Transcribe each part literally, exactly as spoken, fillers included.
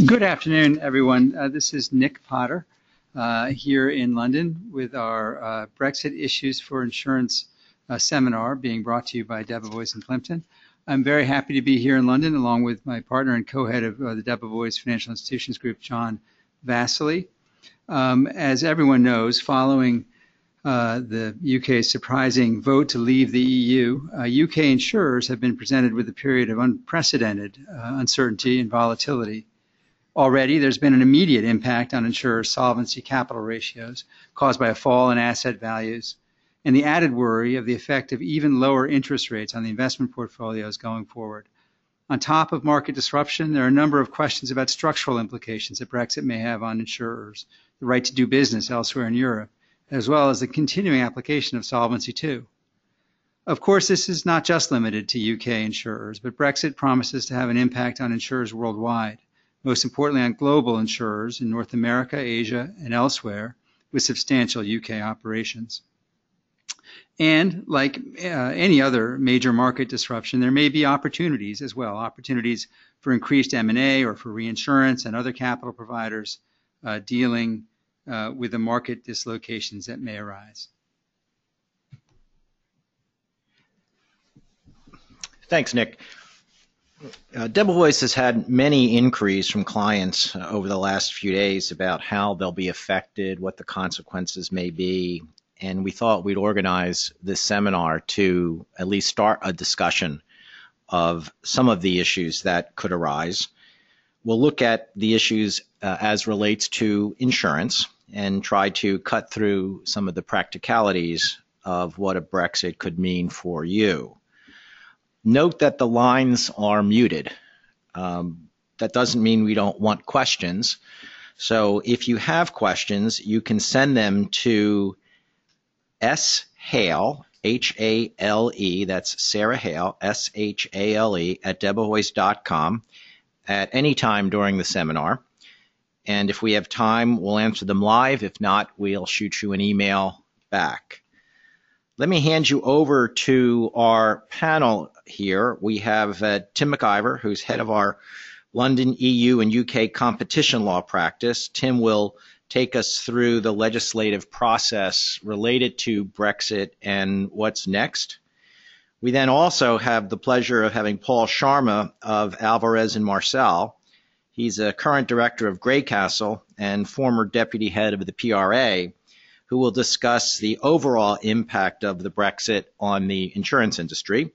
Good afternoon, everyone. Uh, this is Nick Potter uh, here in London with our uh, Brexit Issues for Insurance uh, seminar being brought to you by Debevoise and Plimpton. I'm very happy to be here in London along with my partner and co-head of uh, the Debevoise Financial Institutions Group, John Vasily. Um, as everyone knows, following uh, the U K's surprising vote to leave the E U, uh, U K insurers have been presented with a period of unprecedented uh, uncertainty and volatility. Already, there's been an immediate impact on insurers' solvency capital ratios caused by a fall in asset values and the added worry of the effect of even lower interest rates on the investment portfolios going forward. On top of market disruption, there are a number of questions about structural implications that Brexit may have on insurers, the right to do business elsewhere in Europe, as well as the continuing application of Solvency two. Of course, this is not just limited to U K insurers, but Brexit promises to have an impact on insurers worldwide, most importantly on global insurers in North America, Asia, and elsewhere with substantial U K operations. And like uh, any other major market disruption, there may be opportunities as well, opportunities for increased M and A or for reinsurance and other capital providers uh, dealing uh, with the market dislocations that may arise. Thanks, Nick. Uh, Debevoise has had many inquiries from clients uh, over the last few days about how they'll be affected, what the consequences may be, and we thought we'd organize this seminar to at least start a discussion of some of the issues that could arise. We'll look at the issues uh, as relates to insurance and try to cut through some of the practicalities of what a Brexit could mean for you. Note that the lines are muted. Um, that doesn't mean we don't want questions. So if you have questions, you can send them to shale, H A L E, that's Sarah Hale, S H A L E, at debevoise dot com at any time during the seminar. And if we have time, we'll answer them live. If not, we'll shoot you an email back. Let me hand you over to our panel here. We have uh, Tim McIver, who's head of our London E U and U K competition law practice. Tim will take us through the legislative process related to Brexit and what's next. We then also have the pleasure of having Paul Sharma of Alvarez and Marsal. He's a current director of Greycastle and former deputy head of the P R A, who will discuss the overall impact of the Brexit on the insurance industry.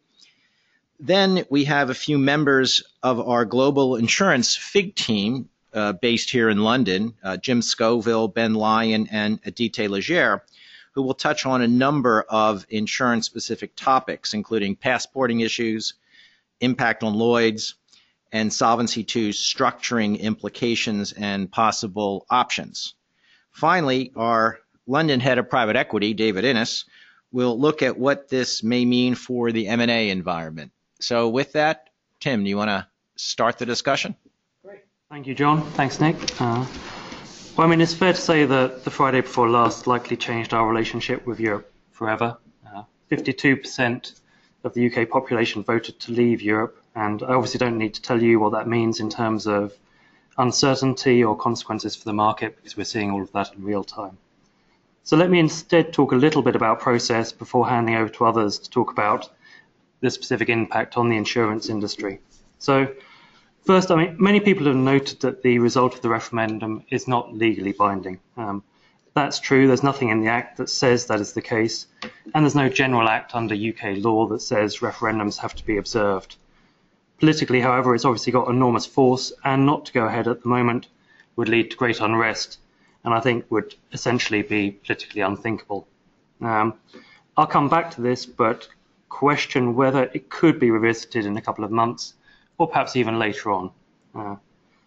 Then we have a few members of our global insurance FIG team uh, based here in London, uh, Jim Scoville, Ben Lyon, and Adite Legere, who will touch on a number of insurance-specific topics, including passporting issues, impact on Lloyd's, and Solvency two's structuring implications and possible options. Finally, our London head of private equity, David Innes, will look at what this may mean for the M and A environment. So with that, Tim, do you want to start the discussion? Great. Thank you, John. Thanks, Nick. Uh, well, I mean, it's fair to say that the Friday before last likely changed our relationship with Europe forever. Uh, fifty-two percent of the U K population voted to leave Europe, and I obviously don't need to tell you what that means in terms of uncertainty or consequences for the market, because we're seeing all of that in real time. So let me instead talk a little bit about process before handing over to others to talk about the specific impact on the insurance industry. So first, I mean, many people have noted that the result of the referendum is not legally binding. Um, that's true. There's nothing in the Act that says that is the case, and there's no general act under U K law that says referendums have to be observed. Politically, however, it's obviously got enormous force, and not to go ahead at the moment would lead to great unrest, and I think would essentially be politically unthinkable. Um, I'll come back to this, but question whether it could be revisited in a couple of months, or perhaps even later on. Uh,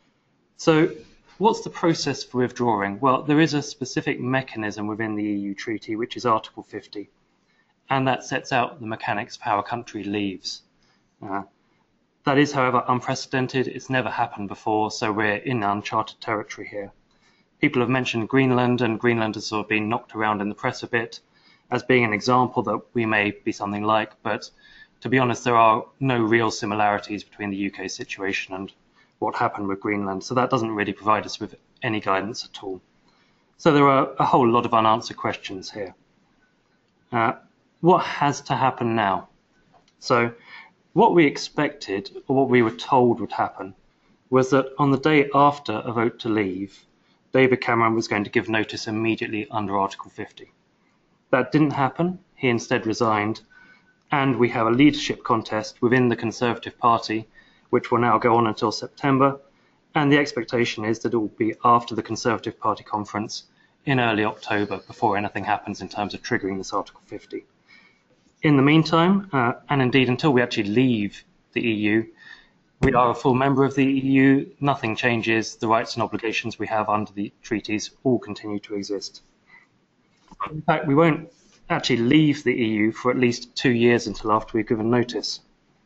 so what's the process for withdrawing? Well, there is a specific mechanism within the E U treaty, which is Article fifty, and that sets out the mechanics of how a country leaves. Uh, that is, however, unprecedented. It's never happened before, so we're in uncharted territory here. People have mentioned Greenland, and Greenland has sort of been knocked around in the press a bit as being an example that we may be something like, but to be honest, there are no real similarities between the U K situation and what happened with Greenland. So that doesn't really provide us with any guidance at all. So there are a whole lot of unanswered questions here. Uh, what has to happen now? So what we expected, or what we were told would happen, was that on the day after a vote to leave, David Cameron was going to give notice immediately under Article fifty. That didn't happen. He instead resigned, and we have a leadership contest within the Conservative Party, which will now go on until September, and the expectation is that it will be after the Conservative Party conference in early October before anything happens in terms of triggering this Article fifty. In the meantime, uh, and indeed until we actually leave the E U, we are a full member of the E U, nothing changes, the rights and obligations we have under the treaties all continue to exist. In fact, we won't actually leave the E U for at least two years until after we've given notice.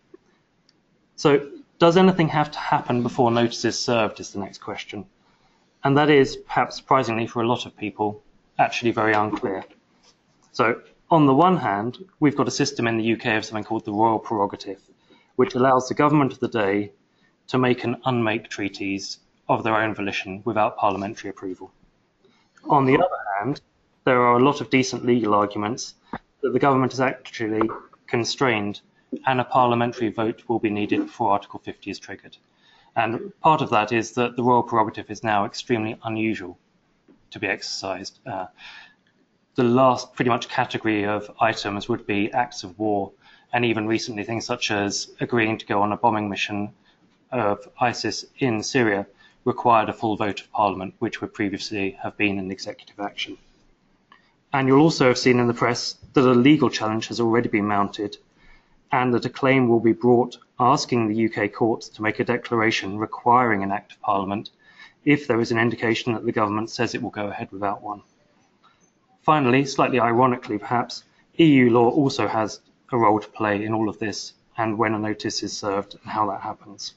So, does anything have to happen before notice is served is the next question. And that is, perhaps surprisingly for a lot of people, actually very unclear. So, on the one hand, we've got a system in the U K of something called the royal prerogative, which allows the government of the day to make and unmake treaties of their own volition without parliamentary approval. On the other hand, there are a lot of decent legal arguments that the government is actually constrained and a parliamentary vote will be needed before Article fifty is triggered. And part of that is that the royal prerogative is now extremely unusual to be exercised. Uh, the last pretty much category of items would be acts of war, and even recently things such as agreeing to go on a bombing mission of ISIS in Syria required a full vote of Parliament, which would previously have been an executive action. And you'll also have seen in the press that a legal challenge has already been mounted, and that a claim will be brought asking the U K courts to make a declaration requiring an Act of Parliament if there is an indication that the government says it will go ahead without one. Finally, slightly ironically perhaps, E U law also has a role to play in all of this and when a notice is served and how that happens.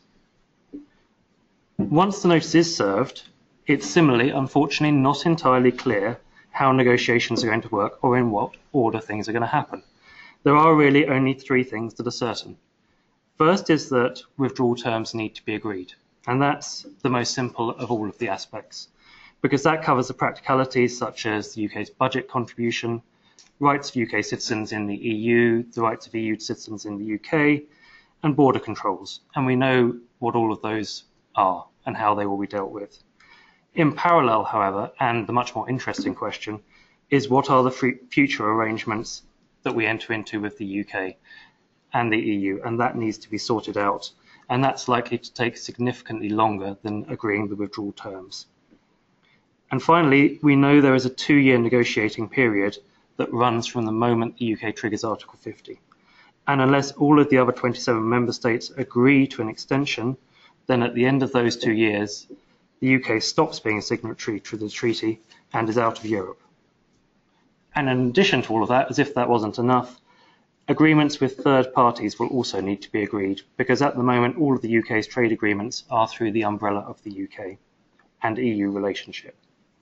Once the notice is served, it's similarly, unfortunately, not entirely clear how negotiations are going to work or in what order things are going to happen. There are really only three things that are certain. First is that withdrawal terms need to be agreed, and that's the most simple of all of the aspects, because that covers the practicalities such as the U K's budget contribution, rights of U K citizens in the E U, the rights of E U citizens in the U K, and border controls, and we know what all of those are and how they will be dealt with. In parallel, however, and the much more interesting question, is what are the future arrangements that we enter into with the U K and the E U, and that needs to be sorted out, and that's likely to take significantly longer than agreeing the withdrawal terms. And finally, we know there is a two-year negotiating period that runs from the moment the U K triggers Article fifty. And unless all of the other twenty-seven member states agree to an extension, then at the end of those two years, the U K stops being a signatory to the treaty and is out of Europe. And in addition to all of that, as if that wasn't enough, agreements with third parties will also need to be agreed, because at the moment all of the U K's trade agreements are through the umbrella of the U K and E U relationship.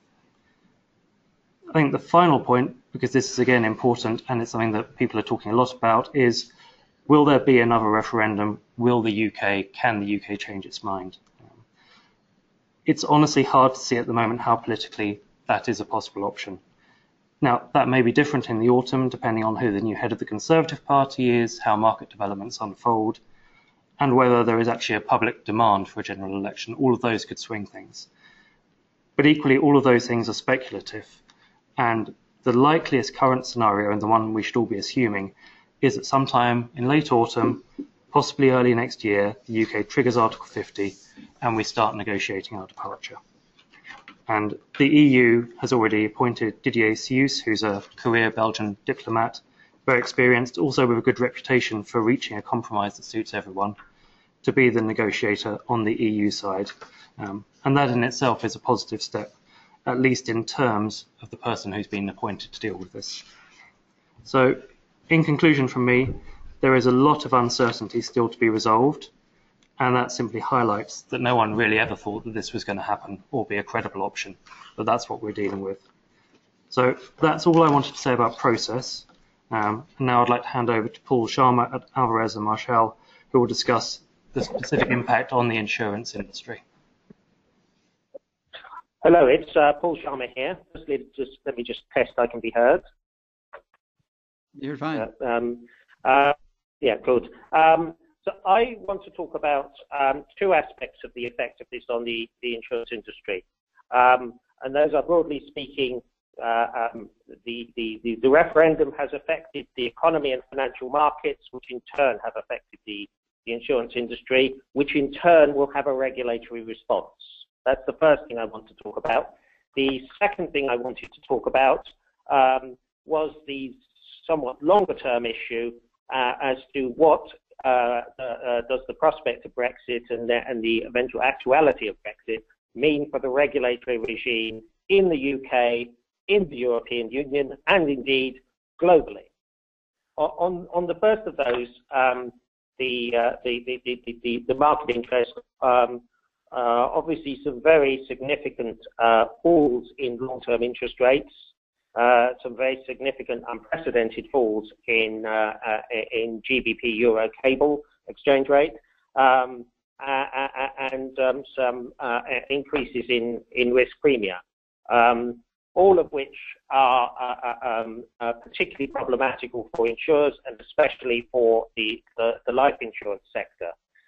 I think the final point, because this is again important and it's something that people are talking a lot about, is will there be another referendum? Will the U K, can the U K change its mind? Um, it's honestly hard to see at the moment how politically that is a possible option. Now, that may be different in the autumn, depending on who the new head of the Conservative Party is, how market developments unfold, and whether there is actually a public demand for a general election. All of those could swing things. But equally, all of those things are speculative. And the likeliest current scenario, and the one we should all be assuming, is that sometime in late autumn, possibly early next year, the U K triggers Article fifty and we start negotiating our departure. And the E U has already appointed Didier Sius, who's a career Belgian diplomat, very experienced, also with a good reputation for reaching a compromise that suits everyone, to be the negotiator on the E U side. Um, and that in itself is a positive step, at least in terms of the person who's been appointed to deal with this. So, in conclusion from me, there is a lot of uncertainty still to be resolved, and that simply highlights that no one really ever thought that this was going to happen or be a credible option, but that's what we're dealing with. So that's all I wanted to say about process. Um, and now I'd like to hand over to Paul Sharma at Alvarez and Marshall, who will discuss the specific impact on the insurance industry. Hello, it's uh, Paul Sharma here. Just, just let me just test I can be heard. You're fine. Uh, um, uh, yeah, good. Um, so I want to talk about um, two aspects of the effect of this on the, the insurance industry. Um, and those are, broadly speaking, uh, um, the, the, the, the referendum has affected the economy and financial markets, which in turn have affected the, the insurance industry, which in turn will have a regulatory response. That's the first thing I want to talk about. The second thing I wanted to talk about um, was the somewhat longer term issue uh, as to what uh, uh, does the prospect of Brexit and the, and the eventual actuality of Brexit mean for the regulatory regime in the U K, in the European Union, and indeed globally. On, on the first of those, um, the, uh, the, the, the, the, the market interest, um, uh, obviously some very significant uh, falls in long-term interest rates, uh, some very significant unprecedented falls in, uh, uh, in G B P Euro cable exchange rate, um, uh, and um, some uh, increases in, in risk premia. Um, all of which are uh, um, uh, particularly problematical for insurers and especially for the, the, the life insurance sector.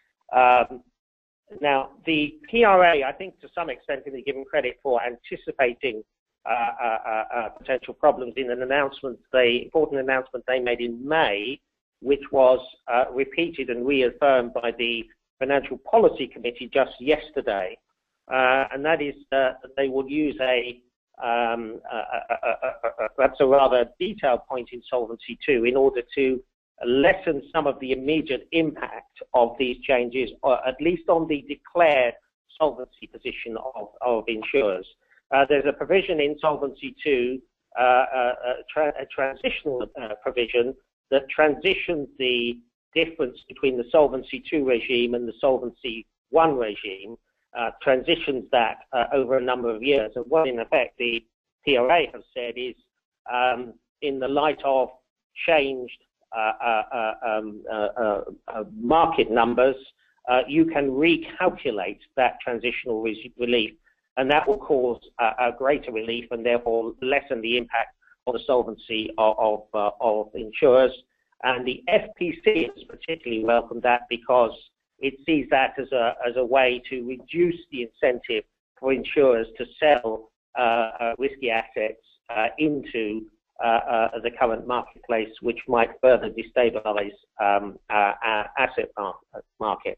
Um, now, the P R A, I think to some extent can be given credit for anticipating uh, uh, uh, potential problems in an announcement, the important announcement they made in May, which was uh, repeated and reaffirmed by the Financial Policy Committee just yesterday, uh, and that is uh, that they will use a Um, uh, uh, uh, uh, perhaps a rather detailed point in Solvency two in order to lessen some of the immediate impact of these changes, or at least on the declared solvency position of, of insurers. Uh, there's a provision in Solvency two, uh, uh, a, tra a transitional uh, provision that transitions the difference between the Solvency two regime and the Solvency one regime. Uh, transitions that uh, over a number of years. And what in effect the P R A have said is, um, in the light of changed uh, uh, uh, um, uh, uh, uh, market numbers, uh, you can recalculate that transitional re relief, and that will cause uh, a greater relief and therefore lessen the impact on the solvency of, of, uh, of insurers. And the F P C has particularly welcomed that because it sees that as a, as a way to reduce the incentive for insurers to sell uh, uh, risky assets uh, into uh, uh, the current marketplace, which might further destabilize um, uh, uh, asset mar markets.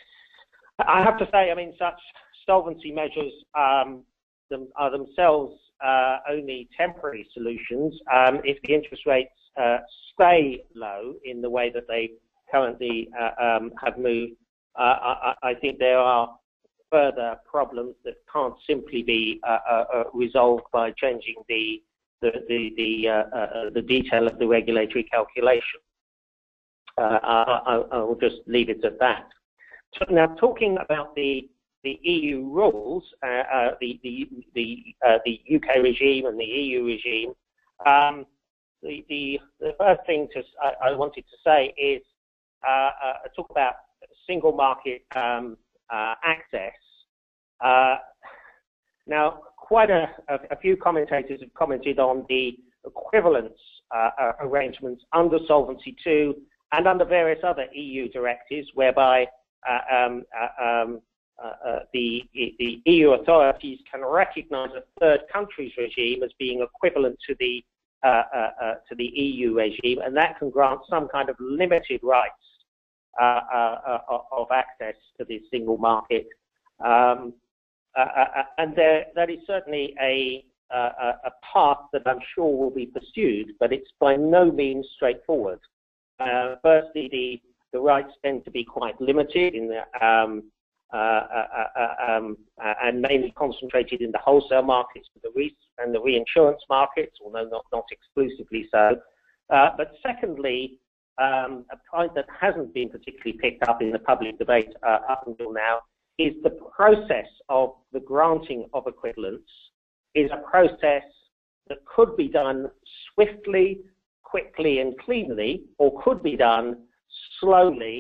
I have to say, I mean, such solvency measures um, them, are themselves uh, only temporary solutions. Um, if the interest rates uh, stay low in the way that they currently uh, um, have moved, uh, I, I think there are further problems that can't simply be uh, uh, resolved by changing the the the the, uh, uh, the detail of the regulatory calculation. Uh, I, I will just leave it at that. So now, talking about the the E U rules, uh, uh, the the the, uh, the U K regime and the E U regime. Um, the, the the first thing to I, I wanted to say is uh, uh, talk about single market um, uh, access. Uh, now, quite a, a, a few commentators have commented on the equivalence uh, uh, arrangements under Solvency two and under various other E U directives, whereby uh, um, uh, um, uh, uh, the, the E U authorities can recognize a third country's regime as being equivalent to the uh, uh, uh, to the E U regime, and that can grant some kind of limited rights uh, uh, uh, of access to this single market. Um, uh, uh, and there, that is certainly a, uh, a path that I'm sure will be pursued, but it's by no means straightforward. Uh, firstly, the, the rights tend to be quite limited in the, um, uh, uh, uh, um, uh, and mainly concentrated in the wholesale markets for the re and the reinsurance markets, although not, not exclusively so. Uh, but secondly, um, a point that hasn't been particularly picked up in the public debate uh, up until now is the process of the granting of equivalence is a process that could be done swiftly, quickly and cleanly, or could be done slowly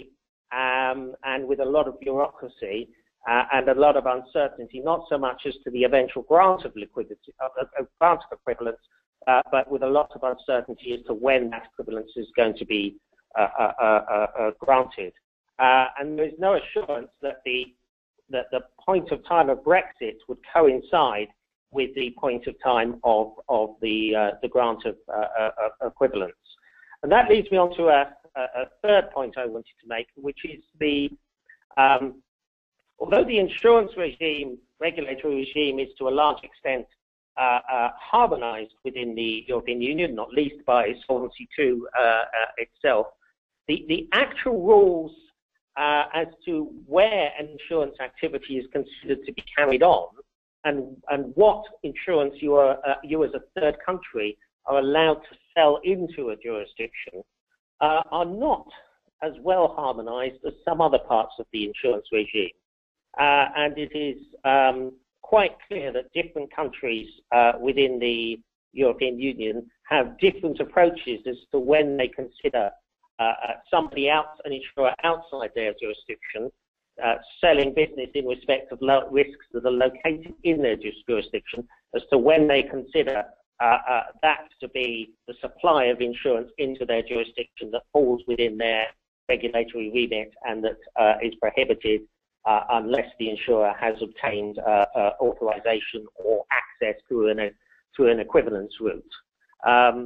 um, and with a lot of bureaucracy uh, and a lot of uncertainty, not so much as to the eventual grant of liquidity, uh, uh, grant of equivalence, uh, but with a lot of uncertainty as to when that equivalence is going to be uh, uh, uh, uh, granted. Uh, and there is no assurance that the that the point of time of Brexit would coincide with the point of time of of the uh, the grant of uh, uh, equivalence. And that leads me on to a, a third point I wanted to make, which is the um, although the insurance regime, regulatory regime, is to a large extent uh, uh, harmonised within the European Union, not least by Solvency two uh, uh, itself, the the actual rules Uh, as to where an insurance activity is considered to be carried on and, and what insurance you, are, uh, you as a third country are allowed to sell into a jurisdiction uh, are not as well harmonized as some other parts of the insurance regime. Uh, and it is um, quite clear that different countries uh, within the European Union have different approaches as to when they consider Uh, somebody else, an insurer outside their jurisdiction, uh, selling business in respect of lo- risks that are located in their jurisdiction, as to when they consider uh, uh, that to be the supply of insurance into their jurisdiction that falls within their regulatory remit and that uh, is prohibited uh, unless the insurer has obtained uh, uh, authorization or access to an, through an equivalence route. Um,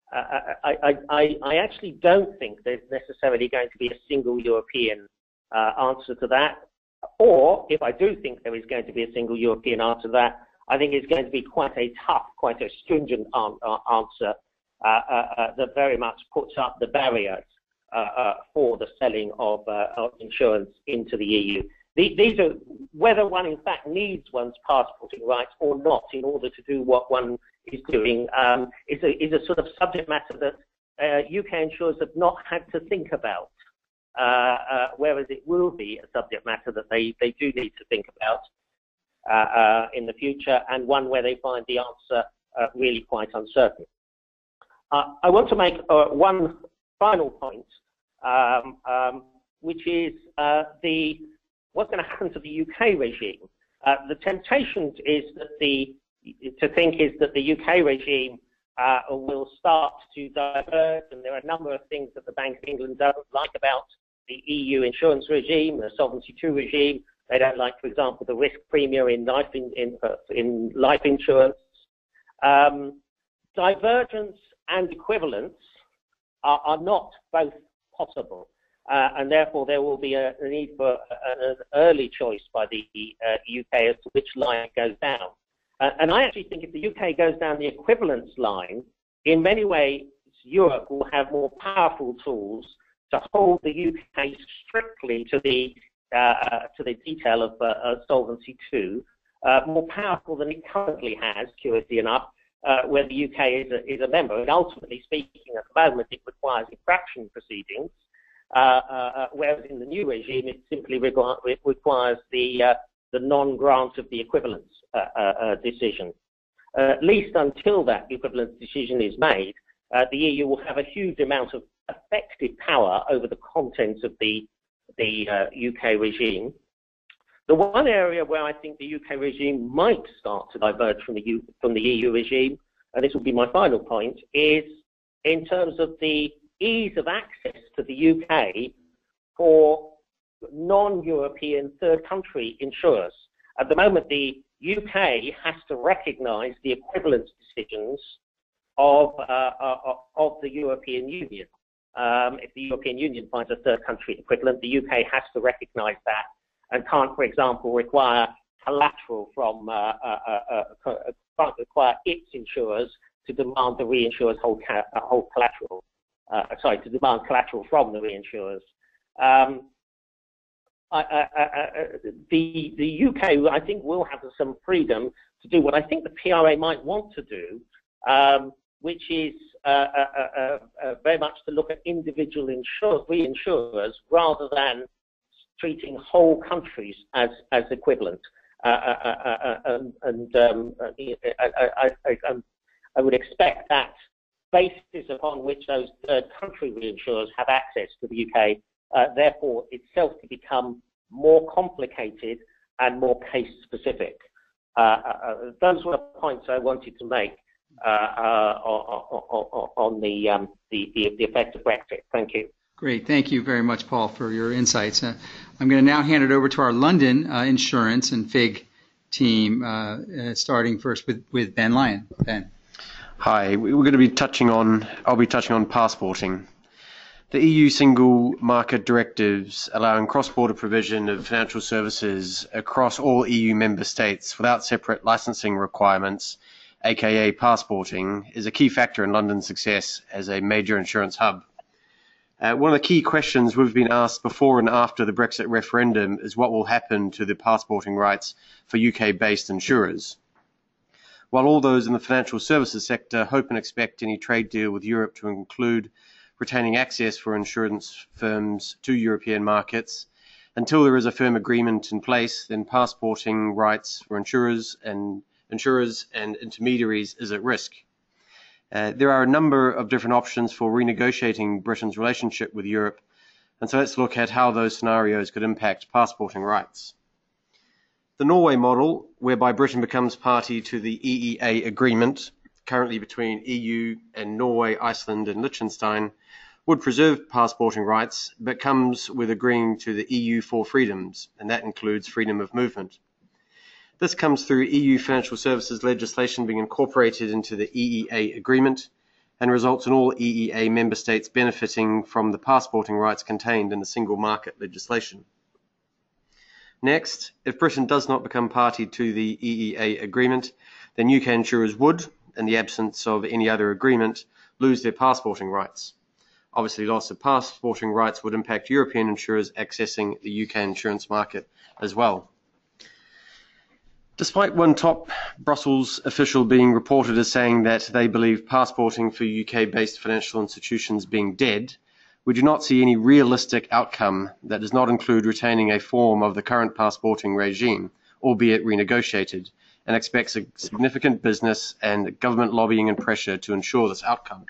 I, I, I, I actually don't think there's necessarily going to be a single European uh, answer to that. Or if I do think there is going to be a single European answer to that, I think it's going to be quite a tough, quite a stringent an answer uh, uh, uh, that very much puts up the barriers uh, uh, for the selling of, uh, of insurance into the E U. The, these are whether one in fact needs one's passporting rights or not in order to do what one is doing um, is, a, is a sort of subject matter that uh, U K insurers have not had to think about, uh, uh, whereas it will be a subject matter that they, they do need to think about uh, uh, in the future, and one where they find the answer uh, really quite uncertain. Uh, I want to make uh, one final point, um, um, which is uh, the what's going to happen to the U K regime. Uh, the temptation is that the to think is that the U K regime uh, will start to diverge, and there are a number of things that the Bank of England doesn't like about the E U insurance regime, the Solvency two regime. They don't like, for example, the risk premium in life in, in, uh, in life insurance. Um, divergence and equivalence are, are not both possible. Uh, and therefore, there will be a, a need for a, an early choice by the uh, U K as to which line it goes down. Uh, and I actually think if the U K goes down the equivalence line, in many ways, Europe will have more powerful tools to hold the U K strictly to the uh, to the detail of uh, uh, Solvency two, uh, more powerful than it currently has, curiously enough, uh, where the U K is a, is a member. And ultimately speaking, at the moment, it requires infraction proceedings. Uh, uh, whereas in the new regime, it simply require, it requires the uh, the non-grant of the equivalence uh, uh, uh, decision. Uh, at least until that equivalence decision is made, uh, the E U will have a huge amount of effective power over the contents of the the uh, U K regime. The one area where I think the U K regime might start to diverge from the U from the E U regime, and this will be my final point, is in terms of the ease of access to the U K for non-European third country insurers. At the moment, the U K has to recognise the equivalence decisions of, uh, uh, of the European Union. Um, if the European Union finds a third country equivalent, the U K has to recognise that and can't, for example, require collateral from, uh, uh, uh, uh, can't require its insurers to demand the reinsurers hold, ca hold collateral. Uh, sorry, to demand collateral from the reinsurers. Um, I, I, I, the, the U K, I think, will have some freedom to do what I think the P R A might want to do, um, which is uh, uh, uh, uh, very much to look at individual insure, reinsurers rather than treating whole countries as, as equivalent. Uh, uh, uh, uh, and and um, I, I, I, I would expect that basis upon which those third country reinsurers have access to the U K uh, therefore itself to become more complicated and more case specific. Uh, uh, those were the points I wanted to make uh, uh, on, on the, um, the, the, the effect of Brexit. Thank you. Great. Thank you very much, Paul, for your insights. Uh, I'm going to now hand it over to our London uh, insurance and F I G team, uh, uh, starting first with, with Ben Lyon. Ben. Hi. We're going to be touching on, I'll be touching on passporting. The E U single market directives allowing cross-border provision of financial services across all E U member states without separate licensing requirements, aka passporting, is a key factor in London's success as a major insurance hub. Uh, one of the key questions we've been asked before and after the Brexit referendum is what will happen to the passporting rights for U K-based insurers. While all those in the financial services sector hope and expect any trade deal with Europe to include retaining access for insurance firms to European markets, until there is a firm agreement in place, then passporting rights for insurers and insurers and intermediaries is at risk. Uh, there are a number of different options for renegotiating Britain's relationship with Europe, and so let's look at how those scenarios could impact passporting rights. The Norway model, whereby Britain becomes party to the E E A agreement, currently between E U and Norway, Iceland and Liechtenstein, would preserve passporting rights, but comes with agreeing to the E U four freedoms, and that includes freedom of movement. This comes through E U financial services legislation being incorporated into the E E A agreement and results in all E E A member states benefiting from the passporting rights contained in the single market legislation. Next, if Britain does not become party to the E E A agreement, then U K insurers would, in the absence of any other agreement, lose their passporting rights. Obviously, loss of passporting rights would impact European insurers accessing the U K insurance market as well. Despite one top Brussels official being reported as saying that they believe passporting for U K-based financial institutions being dead, we do not see any realistic outcome that does not include retaining a form of the current passporting regime, albeit renegotiated, and expects a significant business and government lobbying and pressure to ensure this outcome.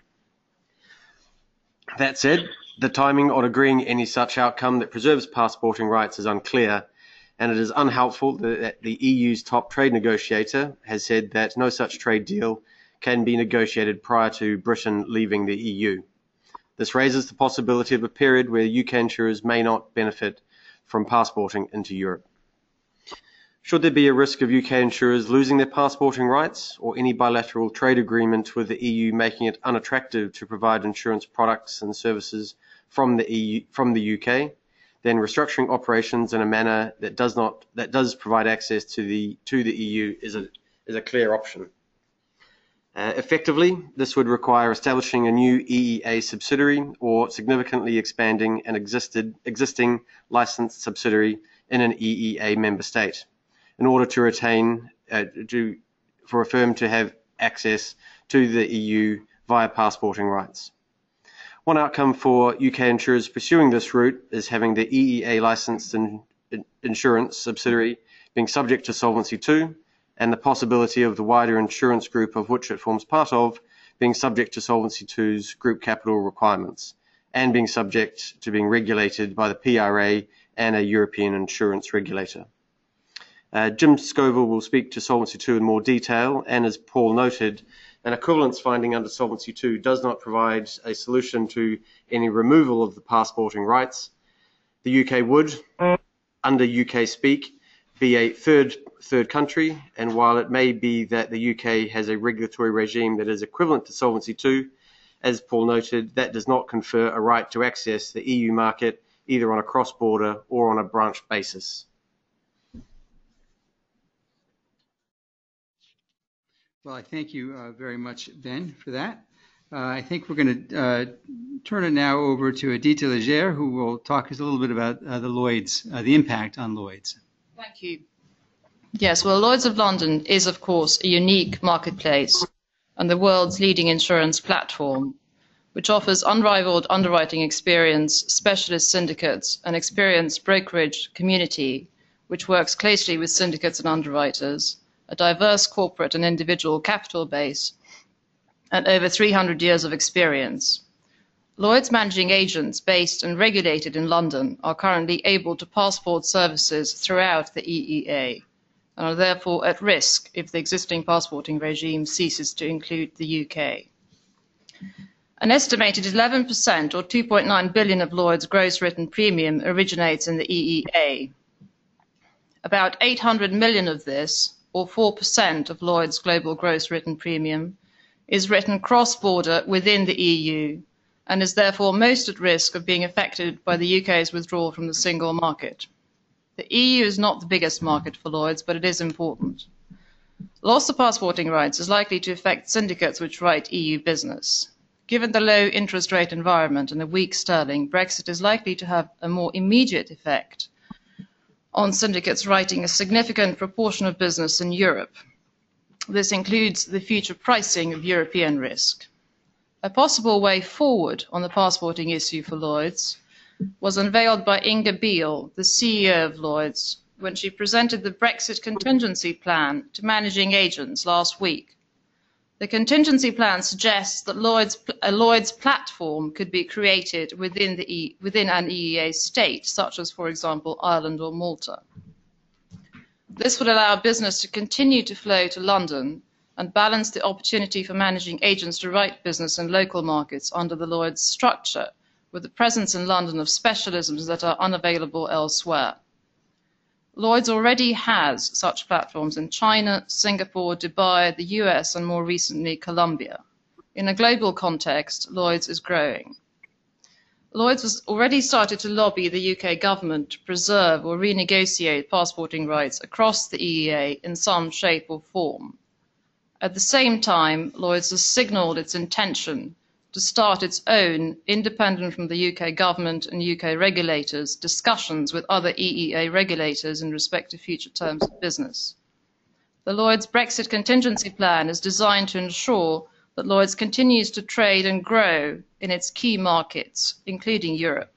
That said, the timing on agreeing any such outcome that preserves passporting rights is unclear, and it is unhelpful that the E U's top trade negotiator has said that no such trade deal can be negotiated prior to Britain leaving the E U. This raises the possibility of a period where U K insurers may not benefit from passporting into Europe. Should there be a risk of U K insurers losing their passporting rights, or any bilateral trade agreement with the E U making it unattractive to provide insurance products and services from the E U, from the U K, then restructuring operations in a manner that does not that does provide access to the to the E U is a is a clear option. Uh, effectively, this would require establishing a new E E A subsidiary or significantly expanding an existed existing licensed subsidiary in an E E A member state, in order to retain, uh, to, for a firm to have access to the E U via passporting rights. One outcome for U K insurers pursuing this route is having the E E A licensed in, in, insurance subsidiary being subject to Solvency two, and the possibility of the wider insurance group of which it forms part of being subject to Solvency two's group capital requirements, and being subject to being regulated by the P R A and a European insurance regulator. Uh, Jim Scoville will speak to Solvency two in more detail, and as Paul noted, an equivalence finding under Solvency two does not provide a solution to any removal of the passporting rights. The U K would, under U K speak, be a third third country, and while it may be that the U K has a regulatory regime that is equivalent to Solvency two, as Paul noted, that does not confer a right to access the E U market either on a cross-border or on a branch basis. Well, I thank you uh, very much, Ben, for that. Uh, I think we're going to uh, turn it now over to Aditya Leger, who will talk us a little bit about uh, the Lloyd's, uh, the impact on Lloyd's. Thank you. Yes, well, Lloyd's of London is, of course, a unique marketplace and the world's leading insurance platform, which offers unrivaled underwriting experience, specialist syndicates, an experienced brokerage community, which works closely with syndicates and underwriters, a diverse corporate and individual capital base, and over three hundred years of experience. Lloyd's managing agents based and regulated in London are currently able to passport services throughout the E E A and are therefore at risk if the existing passporting regime ceases to include the U K. An estimated eleven percent or two point nine billion of Lloyd's gross written premium originates in the E E A. About eight hundred million of this, or four percent of Lloyd's global gross written premium, is written cross-border within the E U and is therefore most at risk of being affected by the U K's withdrawal from the single market. The E U is not the biggest market for Lloyd's, but it is important. Loss of passporting rights is likely to affect syndicates which write E U business. Given the low interest rate environment and the weak sterling, Brexit is likely to have a more immediate effect on syndicates writing a significant proportion of business in Europe. This includes the future pricing of European risk. A possible way forward on the passporting issue for Lloyd's was unveiled by Inga Beale, the C E O of Lloyd's, when she presented the Brexit contingency plan to managing agents last week. The contingency plan suggests that Lloyd's, a Lloyd's platform could be created within, the e, within an E E A state, such as, for example, Ireland or Malta. This would allow business to continue to flow to London and balance the opportunity for managing agents to write business in local markets under the Lloyd's structure, with the presence in London of specialisms that are unavailable elsewhere. Lloyd's already has such platforms in China, Singapore, Dubai, the U S, and more recently Colombia. In a global context, Lloyd's is growing. Lloyd's has already started to lobby the U K government to preserve or renegotiate passporting rights across the E E A in some shape or form. At the same time, Lloyd's has signalled its intention to start its own, independent from the U K government and U K regulators, discussions with other E E A regulators in respect to future terms of business. The Lloyd's Brexit contingency plan is designed to ensure that Lloyd's continues to trade and grow in its key markets, including Europe.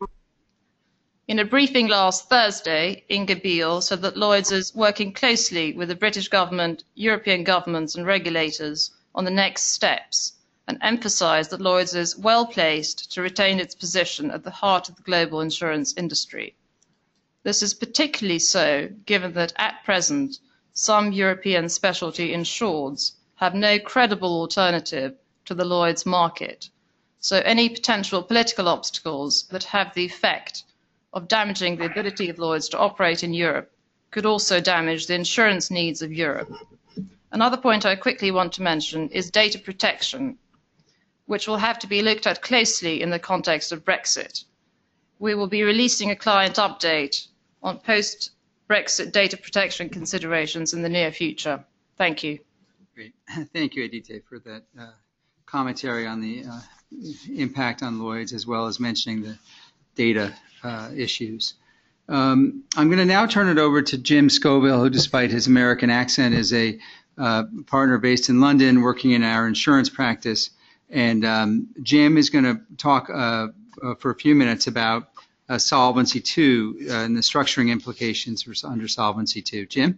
In a briefing last Thursday, Inga Beale said that Lloyd's is working closely with the British government, European governments and regulators on the next steps, and emphasised that Lloyd's is well placed to retain its position at the heart of the global insurance industry. This is particularly so given that at present some European specialty insureds have no credible alternative to the Lloyd's market, so any potential political obstacles that have the effect of damaging the ability of Lloyd's to operate in Europe could also damage the insurance needs of Europe. Another point I quickly want to mention is data protection, which will have to be looked at closely in the context of Brexit. We will be releasing a client update on post-Brexit data protection considerations in the near future. Thank you. Great. Thank you, Aditi, for that uh, commentary on the uh, impact on Lloyd's, as well as mentioning the data uh, issues. Um, I'm going to now turn it over to Jim Scoville, who, despite his American accent, is a uh, partner based in London working in our insurance practice. And um, Jim is going to talk uh, uh, for a few minutes about uh, Solvency two uh, and the structuring implications for, under Solvency two. Jim?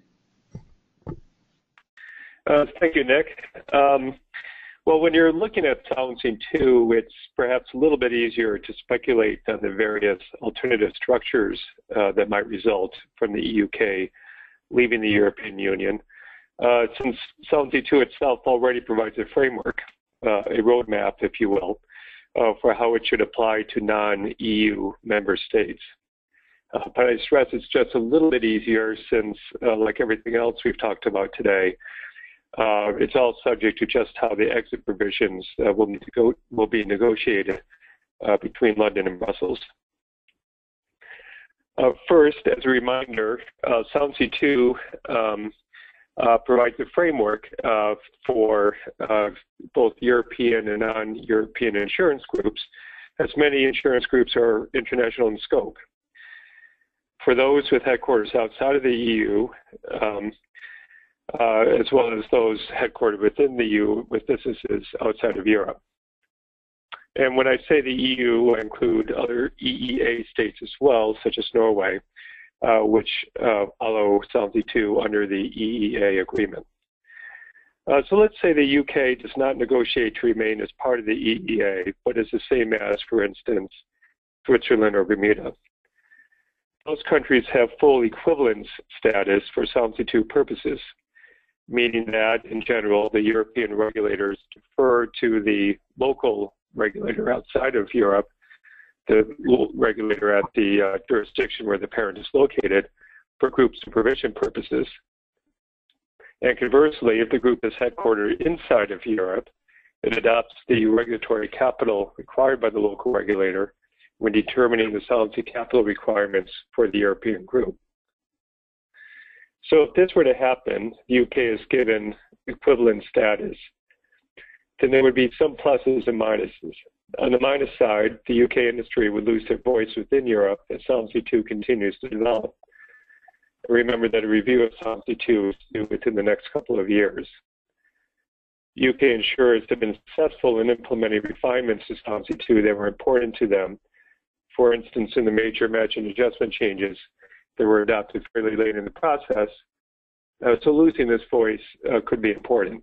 Uh, thank you, Nick. Um, well, when you're looking at Solvency two, it's perhaps a little bit easier to speculate on the various alternative structures uh, that might result from the E U K leaving the European Union, uh, since Solvency two itself already provides a framework, uh, a roadmap, if you will, uh, for how it should apply to non-E U member states. Uh, but I stress it's just a little bit easier since, uh, like everything else we've talked about today, Uh, it's all subject to just how the exit provisions uh, will, need to go, will be negotiated uh, between London and Brussels. Uh, first, as a reminder, uh, Solvency two um, uh, provides a framework uh, for uh, both European and non-European insurance groups, as many insurance groups are international in scope. For those with headquarters outside of the E U, um, Uh, as well as those headquartered within the E U with businesses outside of Europe. And when I say the E U, I include other E E A states as well, such as Norway, uh, which uh, follow Solvency two under the E E A agreement. Uh, so let's say the U K does not negotiate to remain as part of the E E A, but is the same as, for instance, Switzerland or Bermuda. Those countries have full equivalence status for Solvency two purposes, meaning that, in general, the European regulators defer to the local regulator outside of Europe, the regulator at the uh, jurisdiction where the parent is located, for group supervision purposes. And conversely, if the group is headquartered inside of Europe, it adopts the regulatory capital required by the local regulator when determining the solvency capital requirements for the European group. So if this were to happen, the U K is given equivalent status, then there would be some pluses and minuses. On the minus side, the U K industry would lose their voice within Europe as Solvency two continues to develop. Remember that a review of Solvency two is due within the next couple of years. U K insurers have been successful in implementing refinements to Solvency two that were important to them. For instance, in the major margin adjustment changes that were adopted fairly late in the process. Uh, so losing this voice uh, could be important.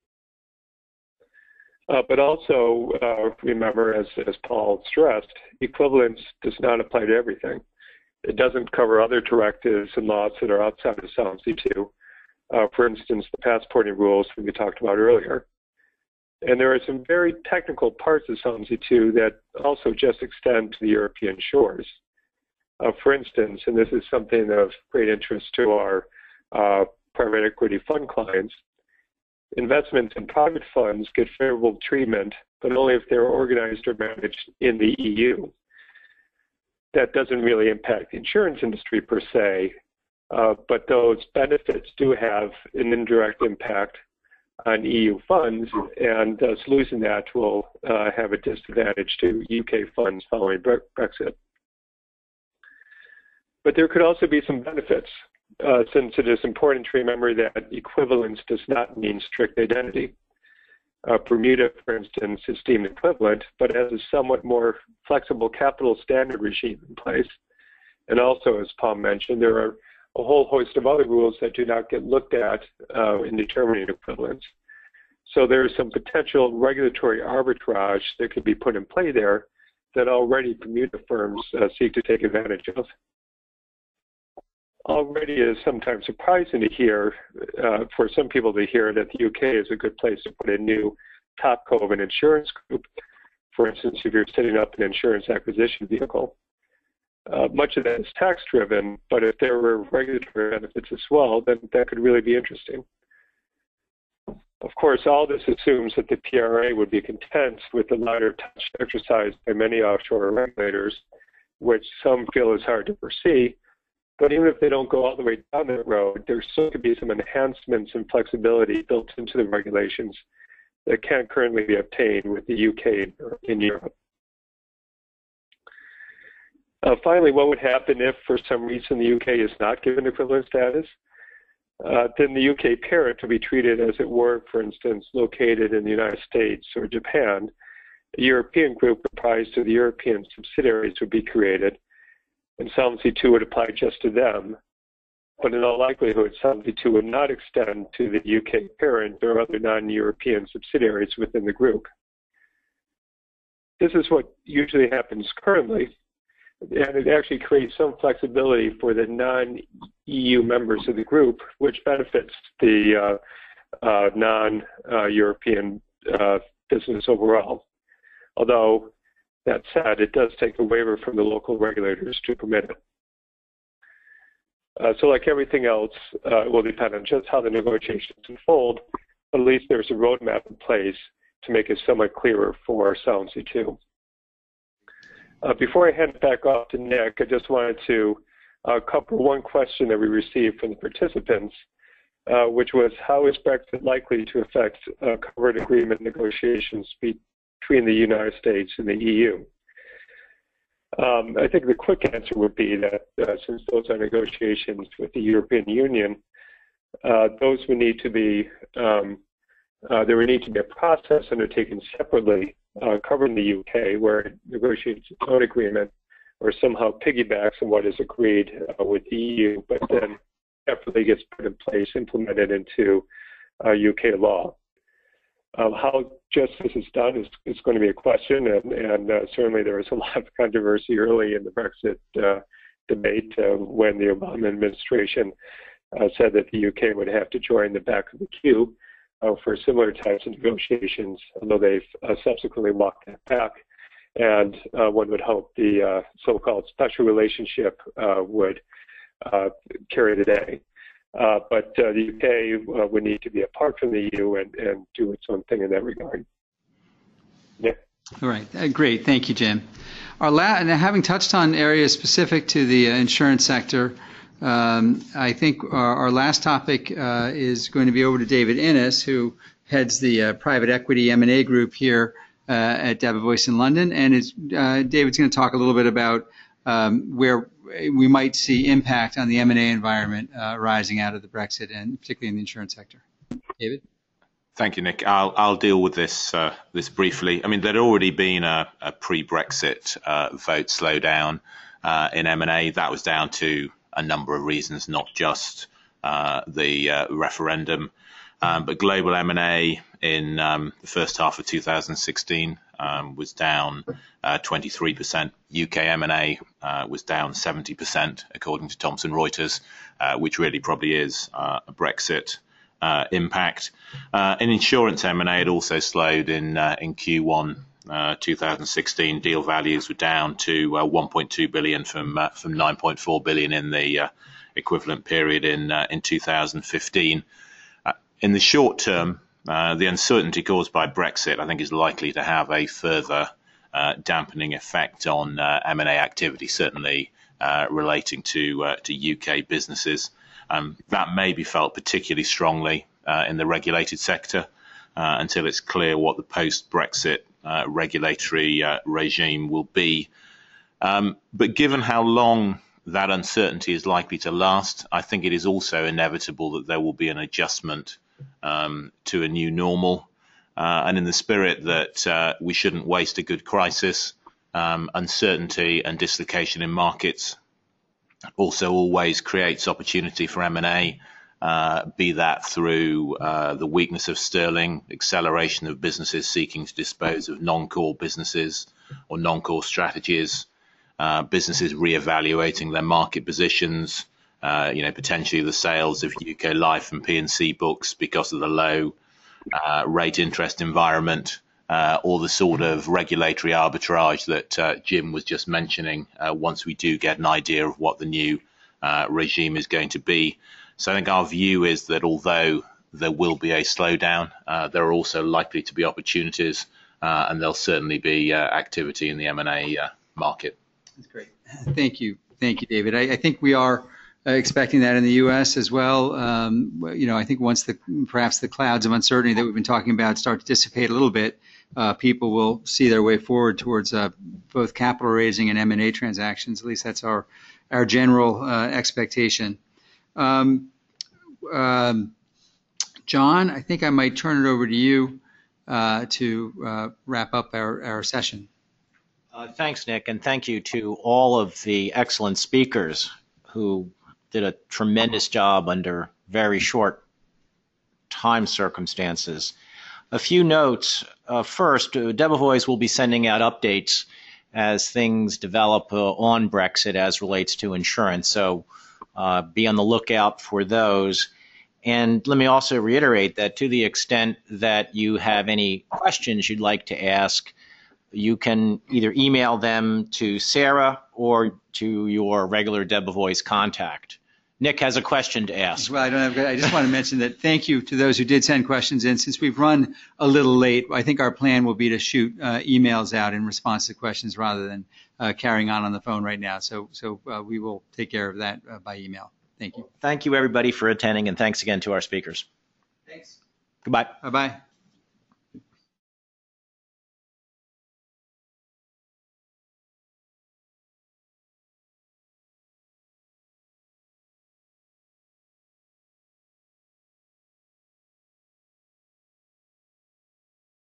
Uh, but also, uh, remember, as, as Paul stressed, equivalence does not apply to everything. It doesn't cover other directives and laws that are outside of Solvency two. Uh, for instance, the passporting rules that we talked about earlier. And there are some very technical parts of Solvency two that also just extend to the European shores. Uh, for instance, and this is something of great interest to our uh, private equity fund clients, investments in private funds get favorable treatment, but only if they're organized or managed in the E U. That doesn't really impact the insurance industry per se, uh, but those benefits do have an indirect impact on E U funds, and thus losing that will uh, have a disadvantage to U K funds following Brexit. But there could also be some benefits, uh, since it is important to remember that equivalence does not mean strict identity. Uh, Bermuda, for instance, is deemed equivalent, but has a somewhat more flexible capital standard regime in place. And also, as Paul mentioned, there are a whole host of other rules that do not get looked at uh, in determining equivalence. So there is some potential regulatory arbitrage that could be put in play there that already Bermuda firms uh, seek to take advantage of. Already it is sometimes surprising to hear, uh, for some people to hear that the U K is a good place to put a new top co of an insurance group. For instance, if you're setting up an insurance acquisition vehicle. Uh, much of that is tax-driven, but if there were regulatory benefits as well, then that could really be interesting. Of course, all this assumes that the P R A would be content with the lighter touch exercised by many offshore regulators, which some feel is hard to foresee. But even if they don't go all the way down that road, there still could be some enhancements and flexibility built into the regulations that can't currently be obtained with the U K in Europe. Uh, finally, what would happen if, for some reason, the U K is not given equivalent status? Uh, then the U K parent will be treated as it were, for instance, located in the United States or Japan. A European group comprised of the European subsidiaries would be created, and Solvency two would apply just to them. But in all likelihood, Solvency two would not extend to the U K parent or other non-European subsidiaries within the group. This is what usually happens currently, and it actually creates some flexibility for the non-E U members of the group, which benefits the uh, uh, non-European uh, business overall. Although, that said, it does take a waiver from the local regulators to permit it. Uh, so like everything else, uh, it will depend on just how the negotiations unfold, but at least there's a roadmap in place to make it somewhat clearer for Solvency two. Uh, before I hand it back off to Nick, I just wanted to uh, cover one question that we received from the participants, uh, which was, how is Brexit likely to affect uh, covered agreement negotiations between the United States and the E U? Um, I think the quick answer would be that uh, since those are negotiations with the European Union, uh, those would need to be, um, uh, there would need to be a process undertaken separately uh, covering the U K where it negotiates its own agreement or somehow piggybacks on what is agreed uh, with the E U, but then separately gets put in place, implemented into uh, U K law. Um, how justice is done is, is going to be a question, and, and uh, certainly there was a lot of controversy early in the Brexit uh, debate uh, when the Obama administration uh, said that the U K would have to join the back of the queue uh, for similar types of negotiations, although they've uh, subsequently walked that back. And uh, one would hope the uh, so-called special relationship uh, would uh, carry the day. Uh, but uh, the U K uh, would need to be apart from the E U and, and do its own thing in that regard. Yeah. All right. Uh, great. Thank you, Jim. Our la- and having touched on areas specific to the uh, insurance sector, um, I think our, our last topic uh, is going to be over to David Innes, who heads the uh, private equity M and A group here uh, at Debevoise in London. And it's, uh, David's going to talk a little bit about um, where we might see impact on the M and A environment uh, arising out of the Brexit, and particularly in the insurance sector. David? Thank you, Nick. I'll, I'll deal with this uh, this briefly. I mean, there'd already been a, a pre-Brexit uh, vote slowdown uh, in M and A. That was down to a number of reasons, not just uh, the uh, referendum, um, but global M and A in um, the first half of two thousand sixteen um, was down uh, twenty-three percent. U K M and A uh, was down seventy percent, according to Thomson Reuters, uh, which really probably is uh, a Brexit uh, impact. Uh, in insurance, M and A had also slowed in uh, in Q one uh, two thousand sixteen. Deal values were down to uh, one point two billion from uh, from nine point four billion in the uh, equivalent period in uh, in two thousand fifteen. Uh, in the short term, uh, the uncertainty caused by Brexit, I think, is likely to have a further Uh, dampening effect on uh, M and A activity, certainly uh, relating to uh, to U K businesses. Um, that may be felt particularly strongly uh, in the regulated sector uh, until it's clear what the post-Brexit uh, regulatory uh, regime will be. Um, but given how long that uncertainty is likely to last, I think it is also inevitable that there will be an adjustment um, to a new normal. Uh, and in the spirit that uh, we shouldn't waste a good crisis, um, uncertainty and dislocation in markets also always creates opportunity for M and A, uh, be that through uh, the weakness of sterling, acceleration of businesses seeking to dispose of non-core businesses or non-core strategies, uh, businesses reevaluating their market positions, uh, you know, potentially the sales of U K life and P and C books because of the low Uh, rate interest environment, uh, or the sort of regulatory arbitrage that uh, Jim was just mentioning uh, once we do get an idea of what the new uh, regime is going to be. So I think our view is that although there will be a slowdown, uh, there are also likely to be opportunities, uh, and there'll certainly be uh, activity in the M and A uh, market. That's great. Thank you. Thank you, David. I, I think we are Uh, expecting that in the U S as well. Um, you know, I think once the perhaps the clouds of uncertainty that we've been talking about start to dissipate a little bit, uh, people will see their way forward towards uh, both capital raising and M and A transactions. At least that's our our general uh, expectation. Um, um, John, I think I might turn it over to you uh, to uh, wrap up our, our session. Uh, thanks, Nick, and thank you to all of the excellent speakers who did a tremendous job under very short time circumstances. A few notes. Uh, first, uh, Debevoise will be sending out updates as things develop uh, on Brexit as relates to insurance, so uh, be on the lookout for those. And let me also reiterate that to the extent that you have any questions you'd like to ask, you can either email them to Sarah or to your regular Debevoise contact. Nick has a question to ask. Well, I don't have. I just want to mention that thank you to those who did send questions in. Since we've run a little late, I think our plan will be to shoot uh, emails out in response to questions rather than uh, carrying on on the phone right now. So, so uh, we will take care of that uh, by email. Thank you. Thank you, everybody, for attending, and thanks again to our speakers. Thanks. Goodbye. Bye-bye.